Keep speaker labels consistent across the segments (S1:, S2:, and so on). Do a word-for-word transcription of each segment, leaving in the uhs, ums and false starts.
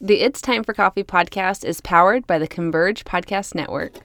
S1: The It's Time for Coffee podcast is powered by the Converge Podcast Network.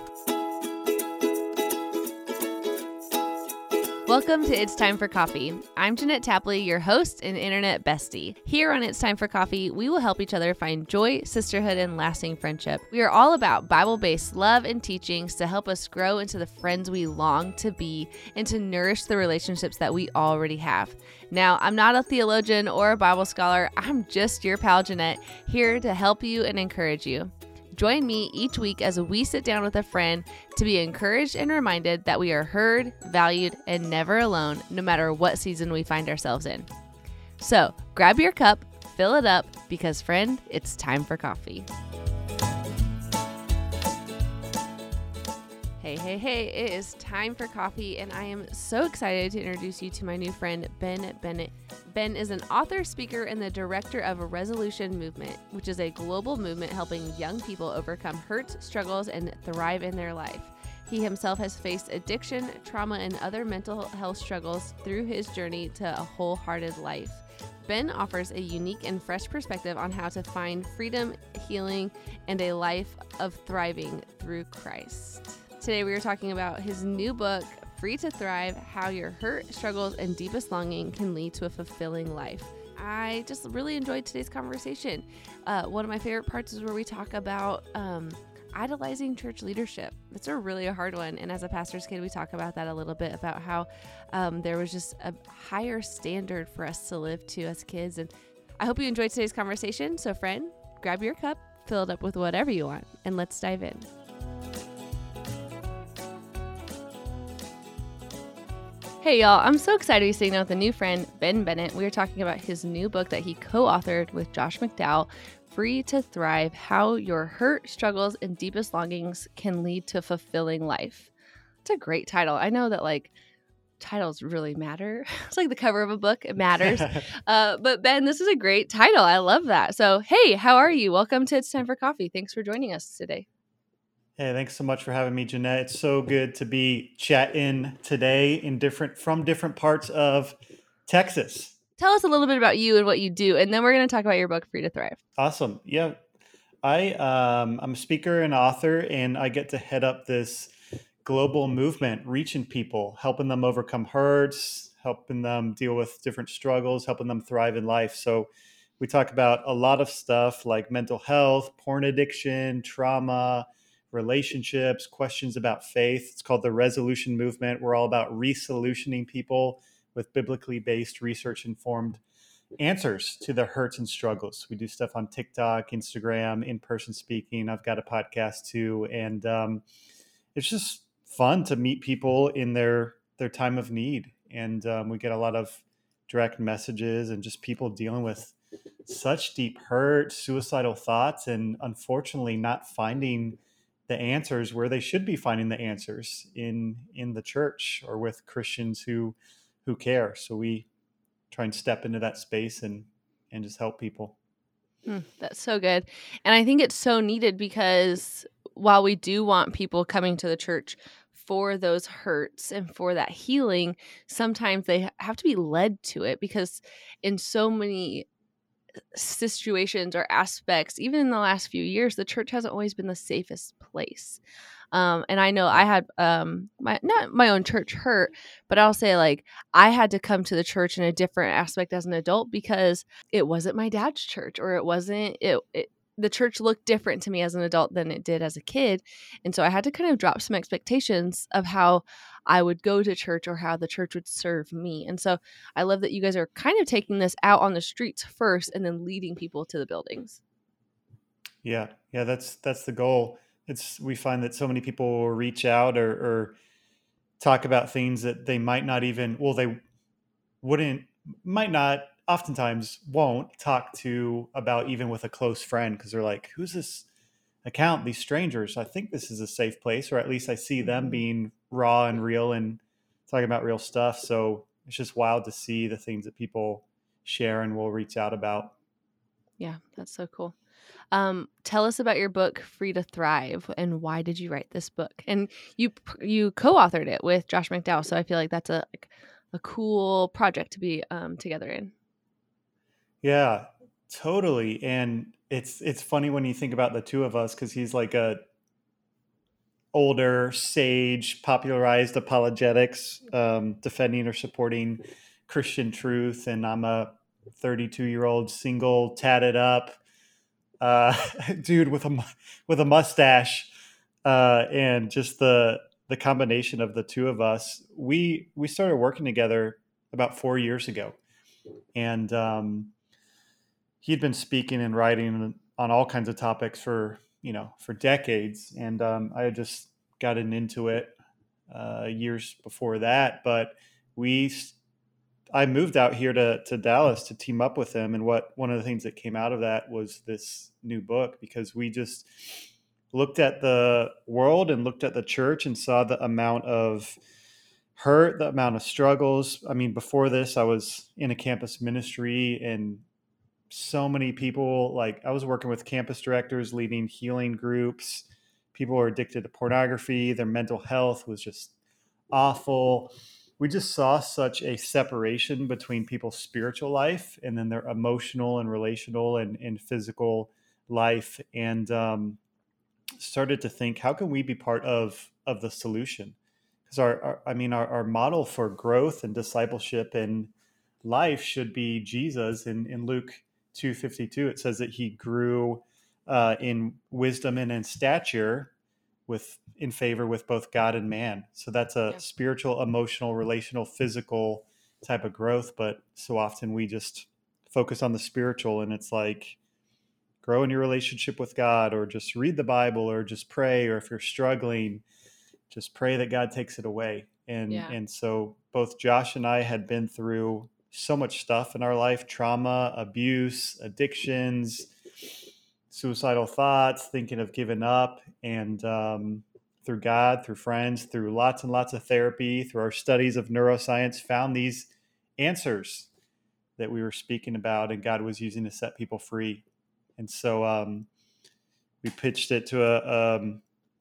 S1: Welcome to It's Time for Coffee. I'm Jeanette Tapley, your host and internet bestie. Here on It's Time for Coffee, we will help each other find joy, sisterhood, and lasting friendship. We are all about Bible-based love and teachings to help us grow into the friends we long to be and to nourish the relationships that we already have. Now, I'm not a theologian or a Bible scholar. I'm just your pal Jeanette, here to help you and encourage you. Join me each week as we sit down with a friend to be encouraged and reminded that we are heard, valued, and never alone, no matter what season we find ourselves in. So grab your cup, fill it up, because friend, it's time for coffee. Hey, hey, hey, it is time for coffee, and I am so excited to introduce you to my new friend, Ben Bennett. Ben is an author, speaker, and the director of Resolution Movement, which is a global movement helping young people overcome hurts, struggles, and thrive in their life. He himself has faced addiction, trauma, and other mental health struggles through his journey to a wholehearted life. Ben offers a unique and fresh perspective on how to find freedom, healing, and a life of thriving through Christ. Today we are talking about his new book, Free to Thrive, How Your Hurt, Struggles, and Deepest Longing Can Lead to a Fulfilling Life. I just really enjoyed today's conversation. Uh, one of my favorite parts is where we talk about um, idolizing church leadership. It's a really a hard one. And as a pastor's kid, we talk about that a little bit, about how um, there was just a higher standard for us to live to as kids. And I hope you enjoyed today's conversation. So friend, grab your cup, fill it up with whatever you want, and let's dive in. Hey y'all, I'm so excited to be sitting down with a new friend, Ben Bennett. We are talking about his new book that he co-authored with Josh McDowell, Free to Thrive, How Your Hurt, Struggles, and Deepest Longings Can Lead to a Fulfilling Life. It's a great title. I know that like titles really matter. It's like the cover of a book, it matters. uh, but Ben, this is a great title. I love that. So hey, how are you? Welcome to It's Time for Coffee. Thanks for joining us today.
S2: Hey, thanks so much for having me, Jeanette. It's so good to be chatting today in different from different parts of Texas.
S1: Tell us a little bit about you and what you do, and then we're going to talk about your book, Free to Thrive.
S2: Awesome. Yeah, I um, I'm a speaker and author, and I get to head up this global movement, reaching people, helping them overcome hurts, helping them deal with different struggles, helping them thrive in life. So we talk about a lot of stuff like mental health, porn addiction, trauma, relationships, questions about faith. It's called the Resolution Movement. We're all about resolutioning people with biblically based, research informed answers to their hurts and struggles. We do stuff on TikTok, Instagram, in-person speaking. I've got a podcast too. And um, it's just fun to meet people in their, their time of need. And um, we get a lot of direct messages and just people dealing with such deep hurt, suicidal thoughts, and unfortunately not finding the answers where they should be finding the answers in in the church or with Christians who who care. So we try and step into that space and and just help people.
S1: Hmm, that's so good. And I think it's so needed because while we do want people coming to the church for those hurts and for that healing, sometimes they have to be led to it, because in so many situations or aspects, even in the last few years, the church hasn't always been the safest place. Um, and I know I had um, my not my own church hurt, but I'll say like I had to come to the church in a different aspect as an adult because it wasn't my dad's church, or it wasn't it, it the church looked different to me as an adult than it did as a kid. And so I had to kind of drop some expectations of how I would go to church or how the church would serve me. And so I love that you guys are kind of taking this out on the streets first and then leading people to the buildings.
S2: Yeah. Yeah. That's, that's the goal. It's, we find that so many people will reach out or, or talk about things that they might not even, well, they wouldn't, might not, oftentimes won't talk to about even with a close friend. Cause they're like, who's this account? These strangers, I think this is a safe place, or at least I see them being raw and real and talking about real stuff. So it's just wild to see the things that people share and will reach out about.
S1: Yeah, that's so cool. Um, tell us about your book, Free to Thrive, and why did you write this book? And you you co-authored it with Josh McDowell, so I feel like that's a like, a cool project to be um, together in.
S2: Yeah, totally. And it's it's funny when you think about the two of us, because he's like a older sage, popularized apologetics, um, defending or supporting Christian truth, and I'm a thirty-two year old single, tatted up uh, dude with a mu- with a mustache, uh, and just the the combination of the two of us. We we started working together about four years ago, and um, he'd been speaking and writing on all kinds of topics for you know for decades, and um, I had just gotten into it uh, years before that. But we, I moved out here to to Dallas to team up with him, and what one of the things that came out of that was this new book, because we just looked at the world and looked at the church and saw the amount of hurt, the amount of struggles. I mean, before this, I was in a campus ministry, and so many people, like I was working with campus directors leading healing groups. People were addicted to pornography. Their mental health was just awful. We just saw such a separation between people's spiritual life and then their emotional and relational and, and physical life. And um, started to think, how can we be part of of the solution? Because our, our I mean, our, our model for growth and discipleship and life should be Jesus. In, in Luke two fifty-two, it says that he grew uh, in wisdom and in stature with in favor with both God and man. So that's a
S1: Yeah.
S2: spiritual, emotional, relational, physical type of growth. But so often we just focus on the spiritual, and it's like, grow in your relationship with God, or just read the Bible, or just pray, or if you're struggling, just pray that God takes it away. And
S1: Yeah.
S2: and so both Josh and I had been through so much stuff in our life: trauma, abuse, addictions, suicidal thoughts, thinking of giving up. And um, through God, through friends, through lots and lots of therapy, through our studies of neuroscience, found these answers that we were speaking about, and God was using to set people free. And so um, we pitched it to a, um,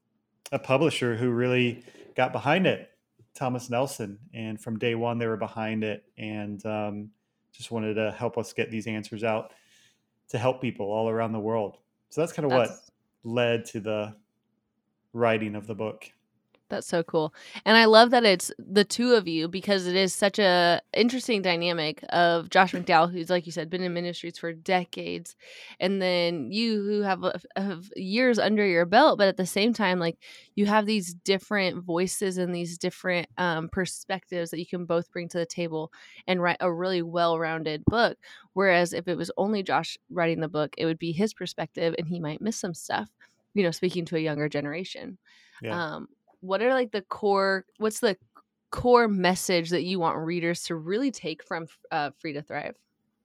S2: a publisher who really got behind it, Thomas Nelson. And from day one, they were behind it, and um, just wanted to help us get these answers out to help people all around the world. So that's kind of what
S1: That's
S2: led to the writing of the book.
S1: That's so cool. And I love that it's the two of you, because it is such a interesting dynamic of Josh McDowell, who's, like you said, been in ministries for decades, and then you, who have, have years under your belt, but at the same time, like, you have these different voices and these different um, perspectives that you can both bring to the table and write a really well-rounded book. Whereas if it was only Josh writing the book, it would be his perspective and he might miss some stuff, you know, speaking to a younger generation.
S2: Yeah.
S1: Um, what are like the core, what's the core message that you want readers to really take from uh, Free to Thrive?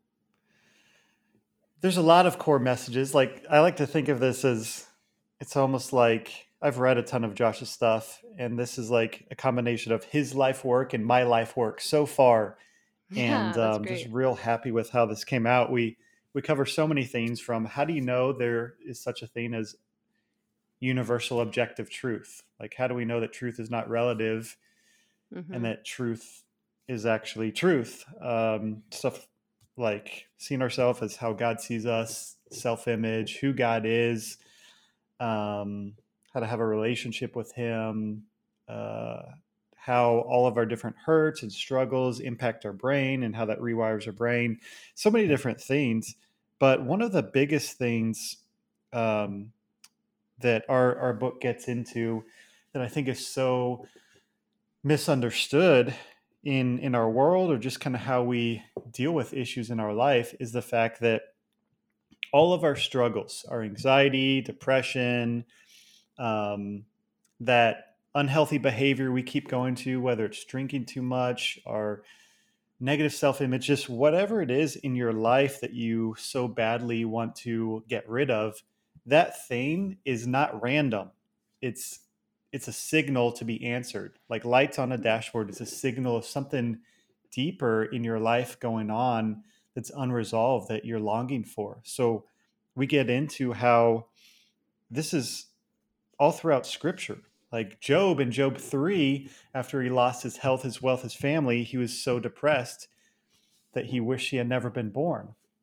S2: There's a lot of core messages. Like, I like to think of this as, it's almost like I've read a ton of Josh's stuff, and this is like a combination of his life work and my life work so far.
S1: Yeah,
S2: And
S1: that's
S2: um, just
S1: great.
S2: real happy with how this came out. We we cover so many things, from how do you know there is such a thing as universal objective truth? Like, how do we know that truth is not relative, and
S1: Mm-hmm.
S2: that truth is actually truth? Um, stuff like seeing ourselves as how God sees us, self-image, who God is, um, how to have a relationship with Him, uh, how all of our different hurts and struggles impact our brain, and how that rewires our brain. So many different things. But one of the biggest things um, that our, our book gets into, that I think is so misunderstood in in our world, or just kind of how we deal with issues in our life, is the fact that all of our struggles, our anxiety, depression, um, that unhealthy behavior we keep going to, whether it's drinking too much, our negative self-image, just whatever it is in your life that you so badly want to get rid of, that thing is not random. It's it's a signal to be answered. Like lights on a dashboard is a signal of something deeper in your life going on that's unresolved, that you're longing for. So we get into how this is all throughout scripture. Like Job, in Job three, after he lost his health, his wealth, his family, he was so depressed that he wished he had never been born.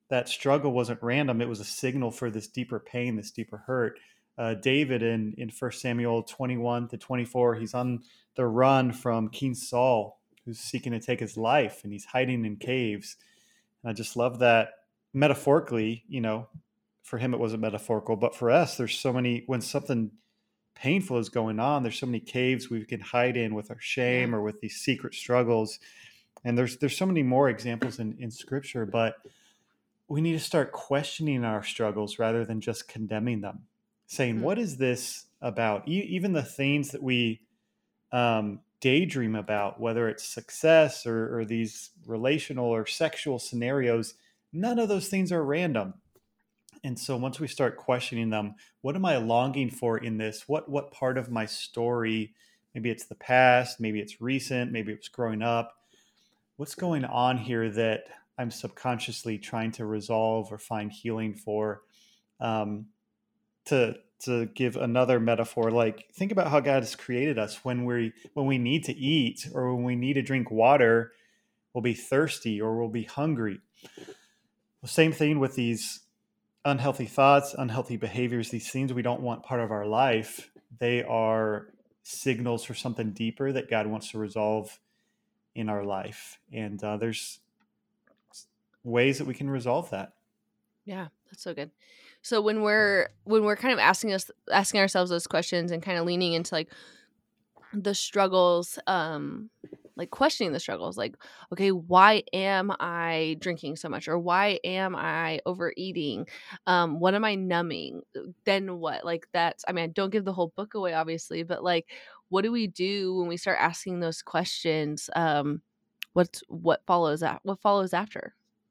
S2: that struggle wasn't random. It was a signal for this deeper pain, this deeper hurt. Uh, David in, in First Samuel twenty-one to twenty-four, he's on the run from King Saul, who's seeking to take his life, and he's hiding in caves. And I just love that metaphorically, you know, for him, it wasn't metaphorical, but for us, there's so many, when something painful is going on, there's so many caves we can hide in with our shame
S1: Yeah.
S2: or with these secret struggles. And there's, there's so many more examples in, in scripture, but we need to start questioning our struggles rather than just condemning them, saying,
S1: Hmm.
S2: what is this about? E- even the things that we um, daydream about, whether it's success or, or these relational or sexual scenarios, none of those things are random. And so once we start questioning them, what am I longing for in this? What what part of my story? Maybe it's the past, maybe it's recent, maybe it was growing up. What's going on here that I'm subconsciously trying to resolve or find healing for? Um, to to give another metaphor, like think about how God has created us. When we when we need to eat or when we need to drink water, we'll be thirsty or we'll be hungry. Well, same thing with these unhealthy thoughts, unhealthy behaviors, these things we don't want part of our life. They are signals for something deeper that God wants to resolve in our life. And uh, there's ways that we can resolve that.
S1: Yeah, that's so good. So when we're when we're kind of asking us asking ourselves those questions and kind of leaning into like the struggles, um like questioning the struggles, like, okay, why am I drinking so much, or why am I overeating, um what am I numbing, then what, like, that's, I mean, don't give the whole book away obviously, but like, what do we do when we start asking those questions? um what's what follows that what follows after?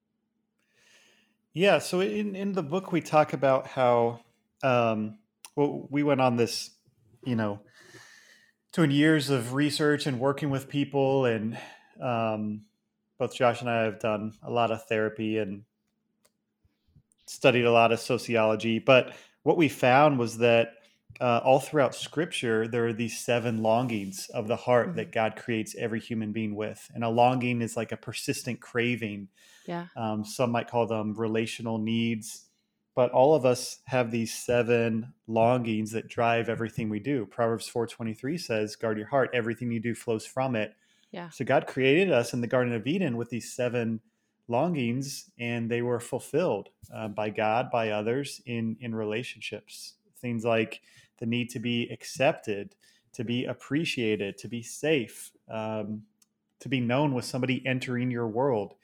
S2: Yeah. So in, in the book, we talk about how, um, well, we went on this, you know, doing years of research and working with people. And um, both Josh and I have done a lot of therapy and studied a lot of sociology. But what we found was that uh, all throughout Scripture, there are these seven longings of the heart
S1: Mhm.
S2: that God creates every human being with. And a longing is like a persistent craving.
S1: Yeah.
S2: Um, some might call them relational needs. But all of us have these seven longings that drive everything we do. Proverbs four twenty-three says, guard your heart. Everything you do flows from it.
S1: Yeah.
S2: So God created us in the Garden of Eden with these seven longings, and they were fulfilled uh, by God, by others in in relationships. Things like the need to be accepted, to be appreciated, to be safe, um, to be known with somebody entering your world.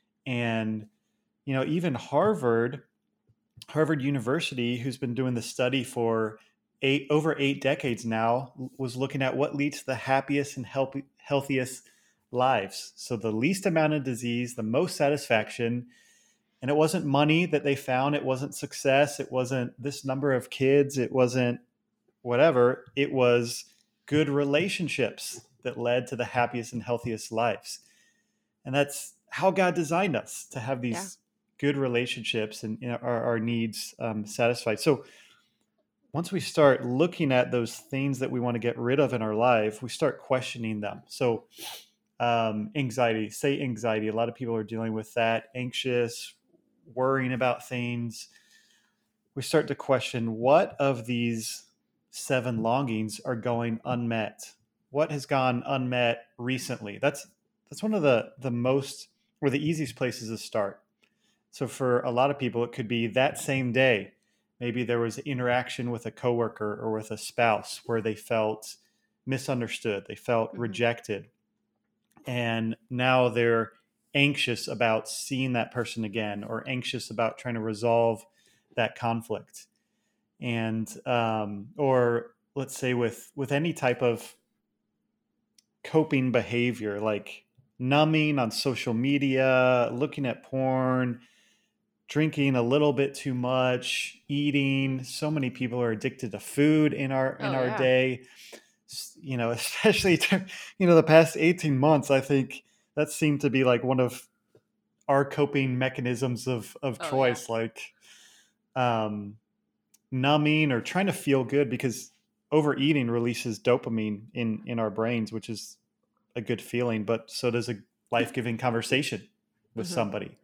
S2: And you know, even Harvard, Harvard University, who's been doing the study for eight over eight decades now, was looking at what leads to the happiest and healthy, healthiest lives. So the least amount of disease, the most satisfaction. And it wasn't money that they found. It wasn't success. It wasn't this number of kids. It wasn't whatever. It was good relationships that led to the happiest and healthiest lives. And that's how God designed us, to have
S1: Yeah.
S2: these good relationships and you know, our, our needs um, satisfied. So once we start looking at those things that we want to get rid of in our life, we start questioning them. So um, anxiety, say anxiety. A lot of people are dealing with that, anxious, worrying about things. We start to question, what of these seven longings are going unmet? What has gone unmet recently? That's that's one of the the most, or the easiest places to start. So for a lot of people, it could be that same day. Maybe there was interaction with a coworker or with a spouse where they felt misunderstood, they felt
S1: Hmm.
S2: rejected, and now they're anxious about seeing that person again, or anxious about trying to resolve that conflict. And um, or let's say with with any type of coping behavior, like numbing on social media, looking at porn, drinking a little bit too much, eating. So many people are addicted to food in our in
S1: Oh
S2: our
S1: yeah.
S2: day. You know, especially to, you know, the past eighteen months, I think that seemed to be like one of our coping mechanisms of of
S1: Oh yeah.
S2: choice, like um, numbing or trying to feel good, because overeating releases dopamine in in our brains, which is a good feeling, but so does a life-giving conversation with
S1: Hmm.
S2: somebody.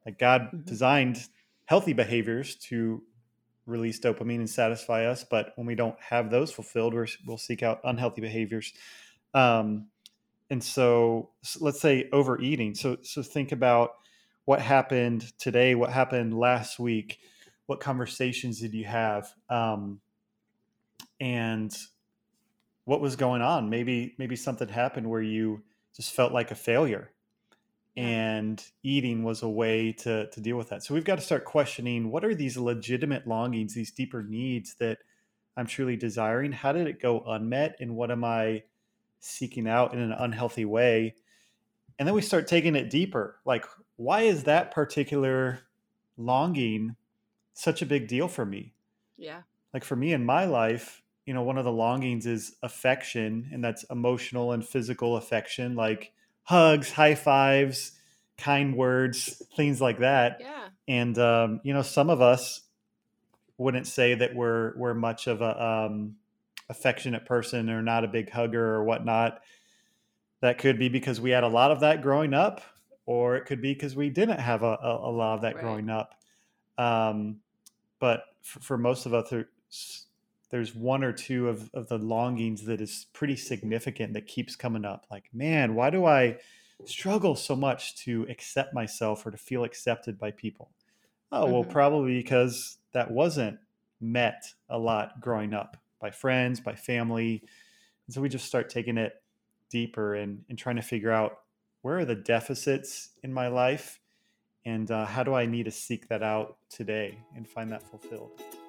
S2: Like God
S1: Mhm.
S2: designed healthy behaviors to release dopamine and satisfy us, but when we don't have those fulfilled, we're, we'll seek out unhealthy behaviors. Um, and so, so let's say overeating. So so think about what happened today, what happened last week, what conversations did you have, um, and what was going on? Maybe maybe something happened where you just felt like a failure,
S1: Yeah.
S2: and eating was a way to to deal with that. So we've got to start questioning, what are these legitimate longings, these deeper needs that I'm truly desiring? How did it go unmet, and what am I seeking out in an unhealthy way? And then we start taking it deeper. Like, why is that particular longing such a big deal for me?
S1: Yeah.
S2: Like for me in my life, you know, one of the longings is affection, and that's emotional and physical affection, like hugs, high fives, kind words, things like that.
S1: Yeah.
S2: And um, you know, some of us wouldn't say that we're we're much of a um, affectionate person, or not a big hugger or whatnot. That could be because we had a lot of that growing up, or it could be because we didn't have a, a, a lot of that
S1: Right.
S2: growing up. Um, but for, for most of us, there's, there's one or two of, of the longings that is pretty significant that keeps coming up. Like, man, why do I struggle so much to accept myself or to feel accepted by people? Oh, well,
S1: Mhm.
S2: probably because that wasn't met a lot growing up by friends, by family. And so we just start taking it deeper, and, and trying to figure out, where are the deficits in my life, and uh, how do I need to seek that out today and find that fulfilled?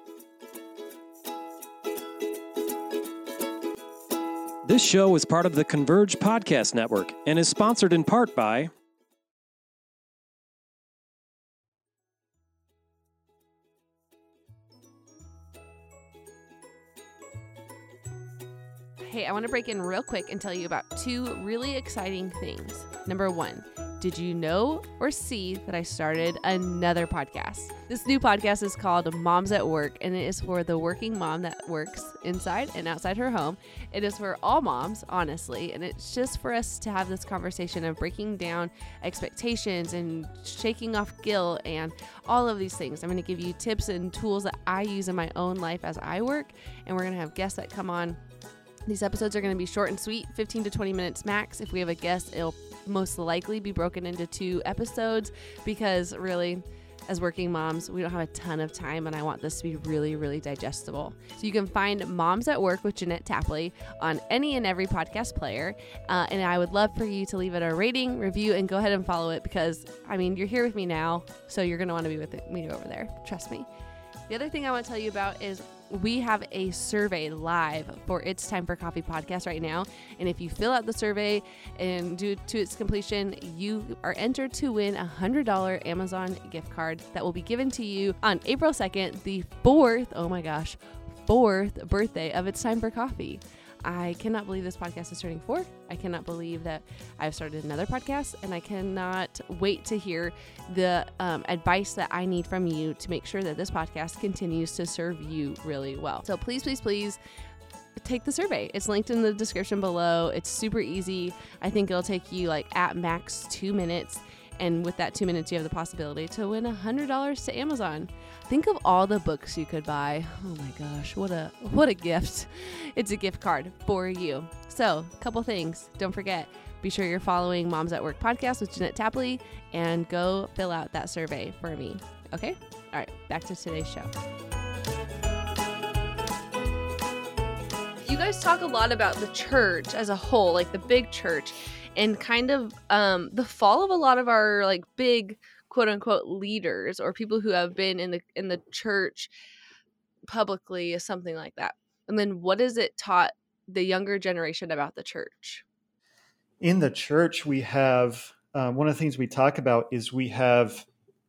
S3: This show is part of the Converge Podcast Network and is sponsored in part by...
S1: Hey, I want to break in real quick and tell you about two really exciting things. Number one, did you know or see that I started another podcast? This new podcast is called Moms at Work, and it is for the working mom that works inside and outside her home. It is for all moms, honestly, and it's just for us to have this conversation of breaking down expectations and shaking off guilt and all of these things. I'm going to give you tips and tools that I use in my own life as I work, and we're going to have guests that come on. These episodes are going to be short and sweet, fifteen to twenty minutes max. If we have a guest, it'll most likely be broken into two episodes, because really, as working moms, we don't have a ton of time, and I want this to be really, really digestible. So you can find Moms at Work with Jeanette Tapley on any and every podcast player. Uh, and I would love for you to leave it a rating, review, and go ahead and follow it, because, I mean, you're here with me now, so you're going to want to be with me over there. Trust me. The other thing I want to tell you about is we have a survey live for It's Time for Coffee podcast right now. And if you fill out the survey and do to its completion, you are entered to win a one hundred dollars Amazon gift card that will be given to you on April second, the fourth, oh my gosh, fourth birthday of It's Time for Coffee. I cannot believe this podcast is turning four. I cannot believe that I've started another podcast, and I cannot wait to hear the um, advice that I need from you to make sure that this podcast continues to serve you really well. So please, please, please take the survey. It's linked in the description below. It's super easy. I think it'll take you like at max two minutes. And with that two minutes, you have the possibility to win one hundred dollars to Amazon. Think of all the books you could buy. Oh my gosh, what a what a gift. It's a gift card for you. So, a couple things. Don't forget, be sure you're following Moms at Work podcast with Jeanette Tapley, and go fill out that survey for me. Okay? All right, back to today's show. You guys talk a lot about the church as a whole, like the big church, and kind of um, the fall of a lot of our like big quote unquote leaders, or people who have been in the in the church publicly, something like that. And then what has it taught the younger generation about the church?
S2: In the church, we have uh, one of the things we talk about is we have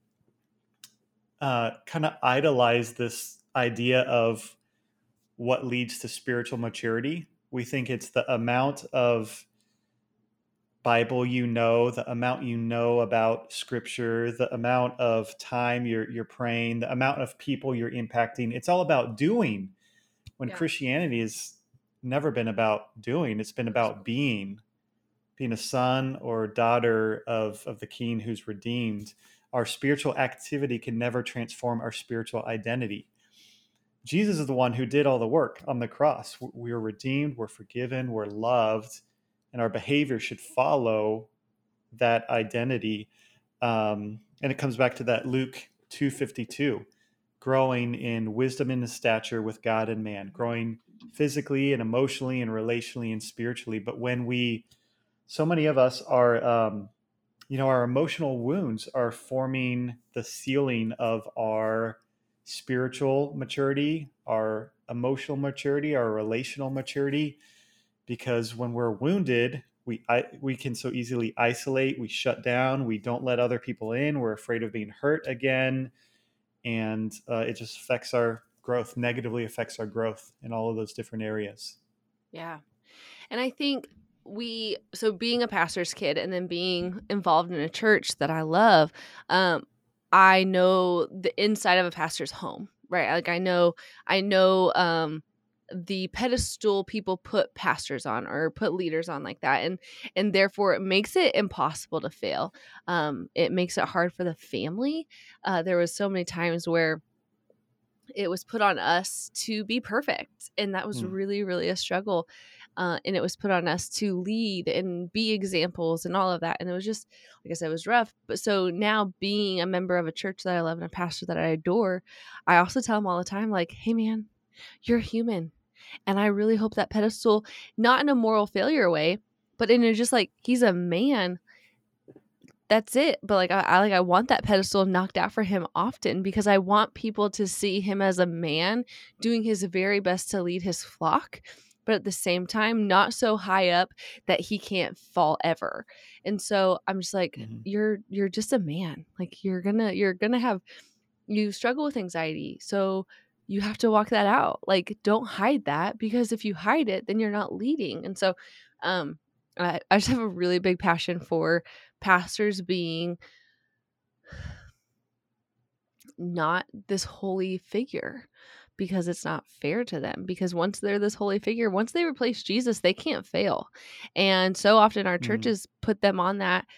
S2: uh, kind of idolized this idea of what leads to spiritual maturity. We think it's the amount of Bible you know, the amount you know about Scripture, the amount of time you're you're praying, the amount of people you're impacting. It's all about doing. When
S1: Yeah.
S2: Christianity has never been about doing, it's been about being, being a son or daughter of of the King who's redeemed our spiritual activity can never transform our spiritual identity. Jesus is the one who did all the work on the cross. We are redeemed, we're forgiven, we're loved, and our behavior should follow that identity. Um, and it comes back to that Luke two fifty-two, growing in wisdom and stature with God and man, growing physically and emotionally and relationally and spiritually. But when we, so many of us are, um, you know, our emotional wounds are forming the ceiling of our spiritual maturity, our emotional maturity, our relational maturity, because when we're wounded, we I, we can so easily isolate, we shut down, we don't let other people in, we're afraid of being hurt again, and uh, it just affects our growth, negatively affects our growth in all of those different areas.
S1: Yeah. And I think we, so being a pastor's kid and then being involved in a church that I love, um, I know the inside of a pastor's home, right? Like I know, I know, um, the pedestal people put pastors on or put leaders on like that. And, and therefore it makes it impossible to fail. Um, it makes it hard for the family. Uh, there was so many times where it was put on us to be perfect. And that was
S2: Hmm.
S1: really, really a struggle. Uh, and it was put on us to lead and be examples and all of that. And it was just, like I said, it was rough. But so now being a member of a church that I love and a pastor that I adore, I also tell them all the time, like, hey, man, you're human. And I really hope that pedestal, not in a moral failure way, but in a just like, he's a man. That's it. But like I, I like I want that pedestal knocked out for him often because I want people to see him as a man doing his very best to lead his flock, but at the same time not so high up that he can't fall ever. And so I'm just like,
S2: Mm-hmm.
S1: you're you're just a man. Like you're gonna you're gonna have you struggle with anxiety. So you have to walk that out. Like don't hide that, because if you hide it, then you're not leading. And so um I, I just have a really big passion for pastors being not this holy figure, because it's not fair to them, because once they're this holy figure, once they replace Jesus, they can't fail. And so often our
S2: Mm-hmm.
S1: churches put them on that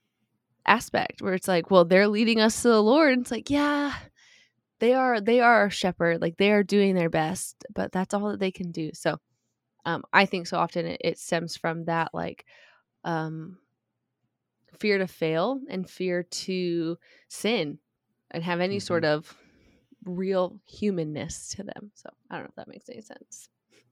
S1: aspect where it's like, well, they're leading us to the Lord. And it's like, yeah, they are, they are our shepherd. Like they are doing their best, but that's all that they can do. So um, I think so often it, it stems from that, like, um, fear to fail and fear to sin and have any
S2: Mm-hmm.
S1: sort of real humanness to them. So I don't know if that makes any sense.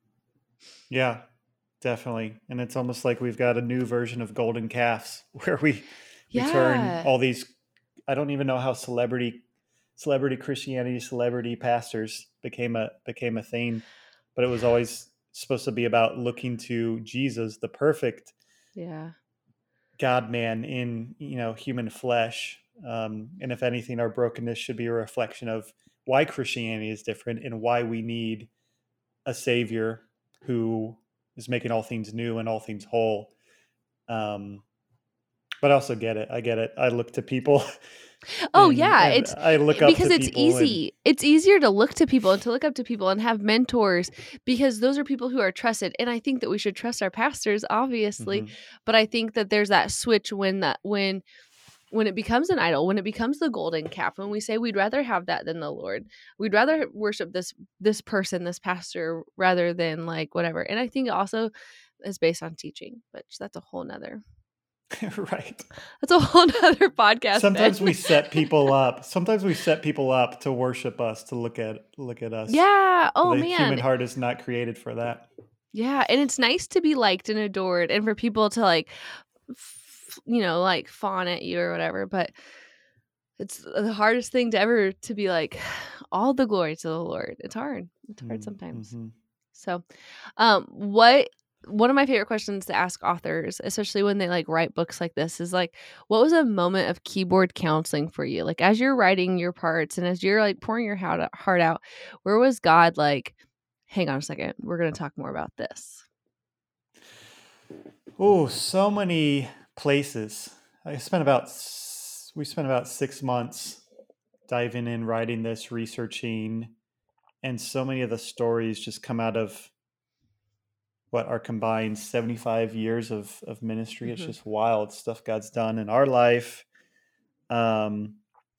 S2: Yeah, definitely. And it's almost like we've got a new version of golden calves where we we turn
S1: Yeah.
S2: all these, I don't even know how celebrity celebrity Christianity, celebrity pastors became a became a thing, but it was always supposed to be about looking to Jesus, the perfect
S1: Yeah.
S2: God man in, you know, human flesh. Um, and if anything, our brokenness should be a reflection of why Christianity is different and why we need a savior who is making all things new and all things whole. Um, but I also get it. I get it. I look to people.
S1: Oh
S2: and,
S1: yeah,
S2: and
S1: it's
S2: I look up
S1: because
S2: to
S1: it's
S2: people
S1: easy.
S2: and
S1: It's easier to look to people and to look up to people and have mentors, because those are people who are trusted. And I think that we should trust our pastors, obviously,
S2: Mhm.
S1: but I think that there's that switch when that when when it becomes an idol, when it becomes the golden calf, when we say we'd rather have that than the Lord, we'd rather worship this this person, this pastor, rather than like whatever. And I think it also is based on teaching, but that's a whole nother
S2: right.
S1: that's a whole nother podcast.
S2: Sometimes
S1: Ben.
S2: we set people up. Sometimes we set people up to worship us, to look at look at us.
S1: Yeah. Oh
S2: The
S1: man.
S2: human heart is not created for that.
S1: Yeah, and it's nice to be liked and adored, and for people to like, f- you know, like fawn at you or whatever. But it's the hardest thing to ever to be like, all the glory to the Lord. It's hard. It's hard sometimes.
S2: Mm-hmm.
S1: So, um, what one of my favorite questions to ask authors, especially when they like write books like this, is like, what was a moment of keyboard counseling for you? Like as you're writing your parts and as you're like pouring your heart out, heart out, where was God like, hang on a second, we're going to talk more about this?
S2: Oh, so many places. I spent about s- we spent about six months diving in, writing this, researching, and so many of the stories just come out of what our combined seventy-five years of of ministry. It's
S1: Mhm.
S2: just wild stuff God's done in our life. Um,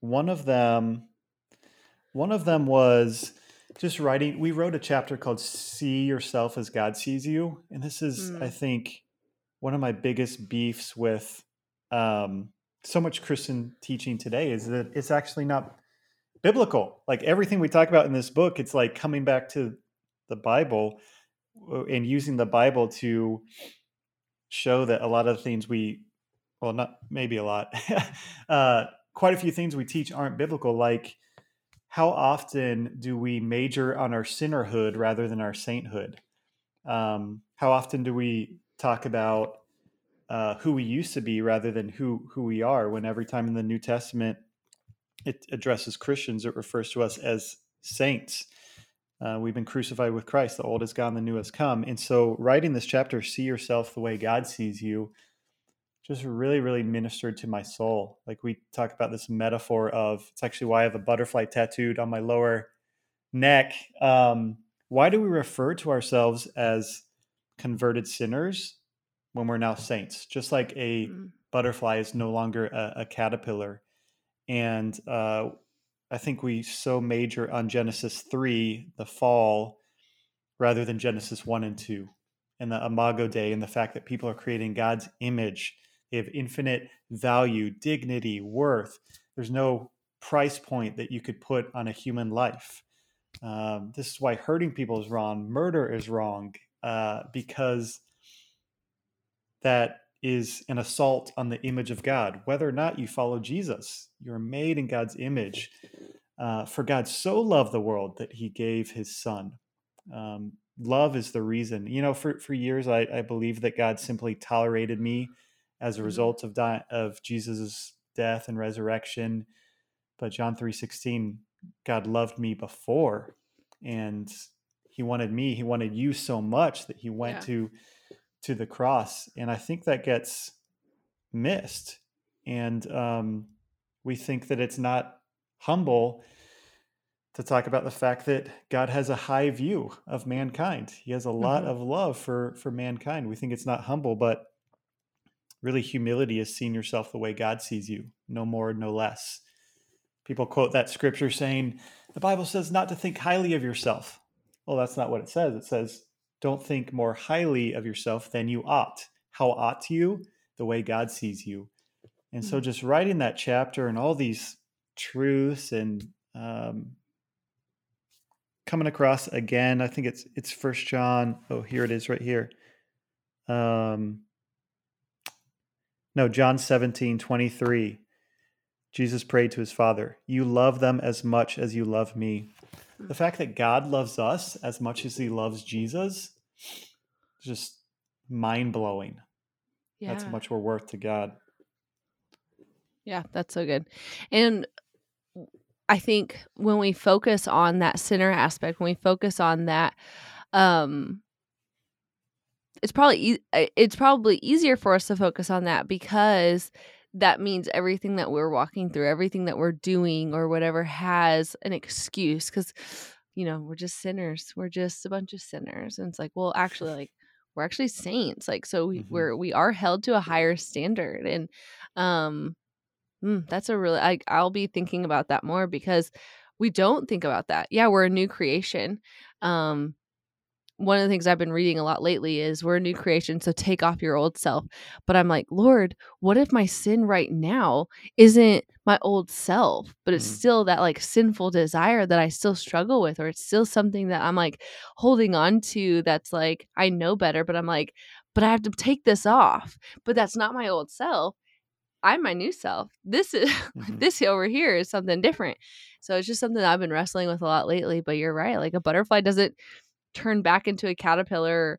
S2: one of them, one of them was just writing. We wrote a chapter called "See Yourself as God Sees You," and this is, I
S1: Mm.
S2: think, one of my biggest beefs with um, so much Christian teaching today is that it's actually not biblical. Like everything we talk about in this book, it's like coming back to the Bible uh, and using the Bible to show that a lot of the things we, well, not maybe a lot, uh, quite a few things we teach aren't biblical. Like, how often do we major on our sinnerhood rather than our sainthood? Um, how often do we talk about uh, who we used to be rather than who who we are? When every time in the New Testament it addresses Christians, it refers to us as saints. Uh, we've been crucified with Christ. The old is gone, the new has come. And so, writing this chapter, "See Yourself the Way God Sees You," just really, really ministered to my soul. Like we talk about this metaphor of, it's actually why I have a butterfly tattooed on my lower neck. Um, why do we refer to ourselves as converted sinners when we're now saints? Just like a
S1: Mm.
S2: butterfly is no longer a, a caterpillar. And uh, I think we so major on Genesis three, the fall, rather than Genesis one and two, and the Imago Dei, and the fact that people are creating God's image. They have infinite value, dignity, worth. There's no price point that you could put on a human life. Um, this is why hurting people is wrong, murder is wrong, uh, because that is an assault on the image of God. Whether or not you follow Jesus, you're made in God's image. Uh, for God so loved the world that he gave his son. Um, love is the reason. You know, for, for years, I, I believed that God simply tolerated me as a
S1: Mhm.
S2: result of di- of Jesus' death and resurrection. But John three sixteen, God loved me before, and he wanted me, he wanted you so much that he went
S1: Yeah.
S2: to to the cross. And I think that gets missed. And um, we think that it's not humble to talk about the fact that God has a high view of mankind. He has a lot
S1: Mhm.
S2: of love for for mankind. We think it's not humble, but really humility is seeing yourself the way God sees you, no more, no less. People quote that scripture saying, the Bible says not to think highly of yourself. Well, that's not what it says. It says, don't think more highly of yourself than you ought. How ought you? The way God sees you. And so
S1: Mhm.
S2: just writing that chapter and all these truths and um, coming across again, I think it's it's First John. Oh, here it is right here. Um, no, John seventeen twenty-three. Jesus prayed to his Father, you love them as much as you love me. The fact that God loves us as much as he loves Jesus is just mind-blowing. That's how
S1: Yeah.
S2: much we're worth to God.
S1: Yeah, that's so good. And I think when we focus on that sinner aspect, when we focus on that, um, it's probably e- uh, it's probably easier for us to focus on that because that means everything that we're walking through, everything that we're doing or whatever has an excuse because you know we're just sinners, we're just a bunch of sinners, and it's like, well, actually, like we're actually saints, like so we,
S2: Mm-hmm.
S1: we're we are held to a higher standard, and um, mm, that's a really I I'll be thinking about that more because we don't think about that. Yeah, we're a new creation. Um, one of the things I've been reading a lot lately is we're a new creation, so take off your old self. But I'm like, Lord, what if my sin right now isn't my old self, but it's
S2: Mm-hmm.
S1: still that like sinful desire that I still struggle with, or it's still something that I'm like holding on to that's like, I know better, but I'm like, but I have to take this off. But that's not my old self. I'm my new self. This is
S2: Mm-hmm.
S1: this over here is something different. So it's just something that I've been wrestling with a lot lately. But you're right. Like a butterfly doesn't turn back into a caterpillar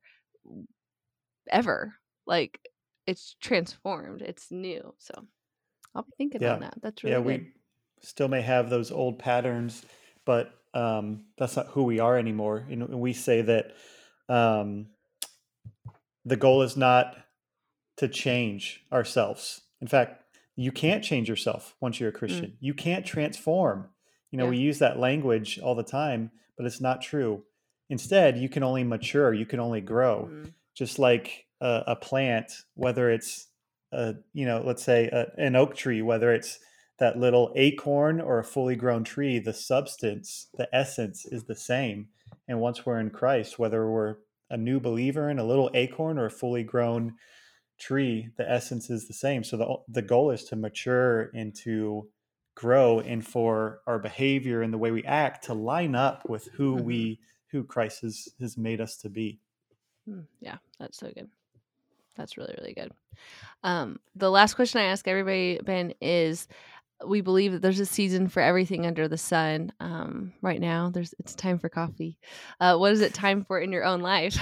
S1: ever. Like it's transformed. It's new. So I'll be thinking on
S2: Yeah.
S1: that. That's
S2: Yeah,
S1: really good.
S2: we still may have those old patterns, but um, that's not who we are anymore. And we say that um, the goal is not to change ourselves. In fact, you can't change yourself once you're a
S1: Mm,
S2: Christian. You can't transform. You know,
S1: yeah.
S2: we use that language all the time, but it's not true. Instead, you can only mature, you can only grow.
S1: Mm,
S2: Just like a, a plant, whether it's a, you know, let's say a, an oak tree, whether it's that little acorn or a fully grown tree, the substance, the essence is the same. And once we're in Christ, whether we're a new believer in a little acorn or a fully grown tree, the essence is the same. So the the goal is to mature and to grow, and for our behavior and the way we act to line up with who
S1: Mhm.
S2: we who Christ has has made us to be.
S1: Mm, Yeah, that's so good. That's really, really good. Um, the last question I ask everybody, Ben, is we believe that there's a season for everything under the sun. Um, right now, there's it's time for coffee. Uh, what is it time for in your own life?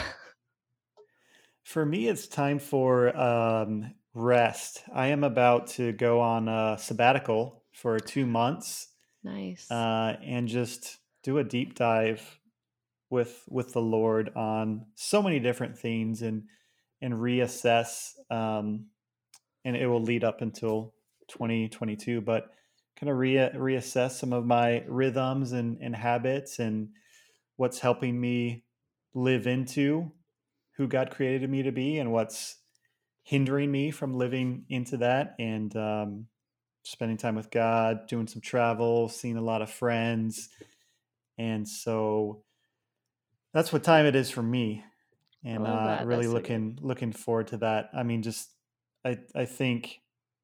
S2: For me, it's time for um, rest. I am about to go on a sabbatical for two months
S1: Nice.
S2: uh, and just do a deep dive with with the Lord on so many different things, and and reassess. Um, and it will lead up until twenty twenty-two, but kind of re- reassess some of my rhythms and, and habits, and what's helping me live into who God created me to be, and what's hindering me from living into that, and um, spending time with God, doing some travel, seeing a lot of friends. And so that's what time it is for me.
S1: I
S2: And
S1: love
S2: uh,
S1: that.
S2: really
S1: That's so good.
S2: looking looking forward to that. I mean, just I I think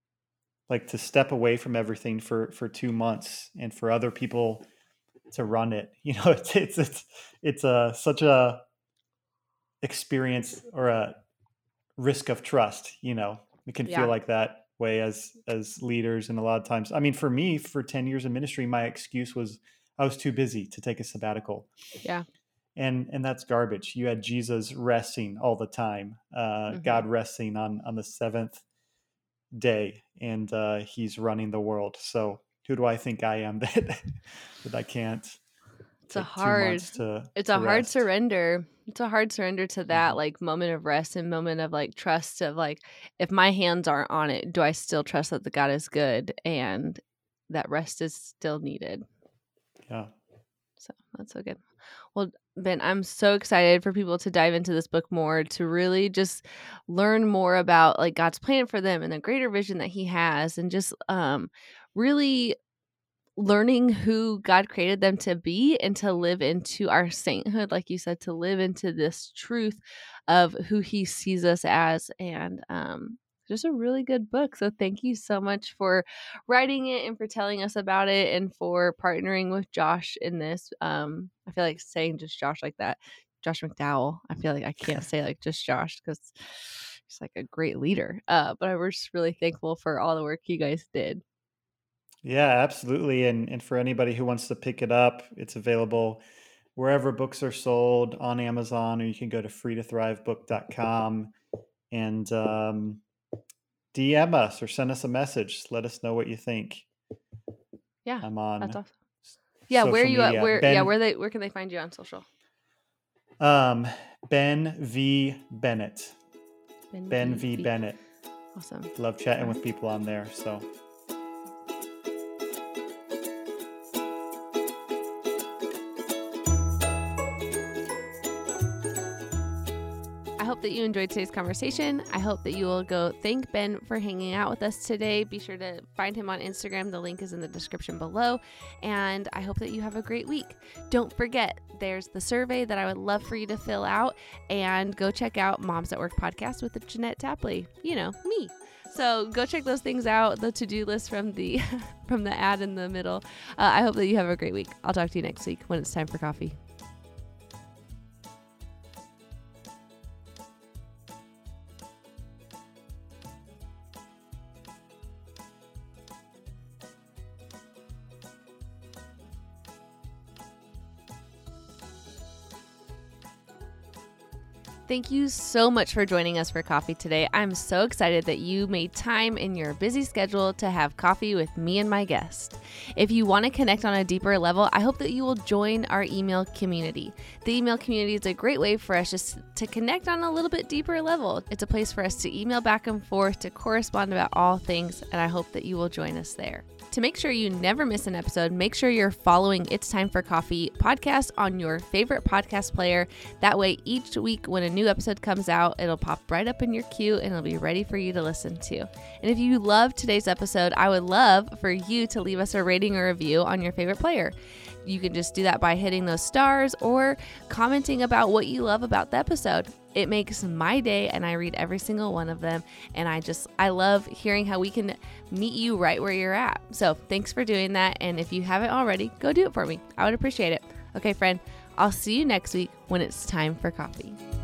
S2: like to step away from everything for for two months and for other people to run it. You know, it's it's it's it's a such a experience or a risk of trust. You know, it can feel
S1: Yeah.
S2: like that way as as leaders, and a lot of times. I mean, for me, for ten years in ministry, my excuse was I was too busy to take a sabbatical.
S1: Yeah.
S2: And and that's garbage. You had Jesus resting all the time, uh,
S1: Mhm.
S2: God resting on on the seventh day, and uh, He's running the world. So who do I think I am that that I can't
S1: It's a
S2: take two
S1: hard,
S2: months to
S1: it's
S2: to
S1: a hard
S2: rest?
S1: surrender. It's a hard surrender to that
S2: Mhm.
S1: like moment of rest and moment of like trust of like, if my hands aren't on it, do I still trust that the God is good and that rest is still needed?
S2: Yeah.
S1: So that's so good. Well, Ben, I'm so excited for people to dive into this book more, to really just learn more about like God's plan for them and the greater vision that He has, and just um really learning who God created them to be and to live into our sainthood, like you said, to live into this truth of who He sees us as. And um, just a really good book. So thank you so much for writing it and for telling us about it and for partnering with Josh in this. Um, I feel like saying just Josh like that, Josh McDowell. I feel like I can't say like just Josh because he's like a great leader. Uh, but I was just really thankful for all the work you guys did.
S2: Yeah, absolutely. And and for anybody who wants to pick it up, it's available wherever books are sold, on Amazon, or you can go to free to thrive book dot com and um, D M us or send us a message. Let us know what you think.
S1: Yeah,
S2: I'm
S1: that's
S2: on
S1: awesome. Yeah, where are
S2: social
S1: you at?
S2: media.
S1: Where yeah,
S2: Ben
S1: where they where can they find you on social?
S2: um, Ben V Bennett.
S1: Ben,
S2: Ben
S1: V.
S2: V
S1: V.
S2: Bennett.
S1: Awesome.
S2: Love chatting
S1: All
S2: with
S1: right.
S2: people on there. So
S1: I hope that you enjoyed today's conversation. I hope that you will go thank Ben for hanging out with us today. Be sure to find him on Instagram. The link is in the description below. And I hope that you have a great week. Don't forget, there's the survey that I would love for you to fill out, and go check out Moms at Work podcast with Jeanette Tapley. You know, me. So go check those things out, the to-do list from the from the ad in the middle. Uh, I hope that you have a great week. I'll talk to you next week when it's time for coffee. Thank you so much for joining us for coffee today. I'm so excited that you made time in your busy schedule to have coffee with me and my guest. If you want to connect on a deeper level, I hope that you will join our email community. The email community is a great way for us just to connect on a little bit deeper level. It's a place for us to email back and forth, to correspond about all things, and I hope that you will join us there. To To make sure you never miss an episode, make sure you're following It's Time for Coffee podcast on your favorite podcast player. That way, each week when a new episode comes out, it'll pop right up in your queue and it'll be ready for you to listen to. And if you love today's episode, I would love for you to leave us a rating or review on your favorite player. You can just do that by hitting those stars or commenting about what you love about the episode. It makes my day, and I read every single one of them. And I just, I love hearing how we can meet you right where you're at. So thanks for doing that. And if you haven't already, go do it for me. I would appreciate it. Okay, friend, I'll see you next week when it's time for coffee.